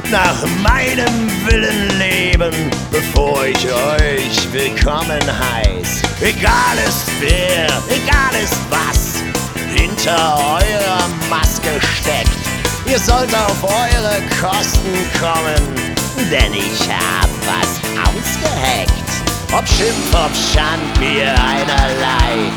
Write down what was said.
nach meinem Willen leben, bevor ich euch willkommen heiß. Egal ist wer, egal ist was hinter eurer Maske steckt. Ihr sollt auf eure Kosten kommen, denn ich hab was ausgeheckt. Ob Schimpf, ob Schand, mir einerlei.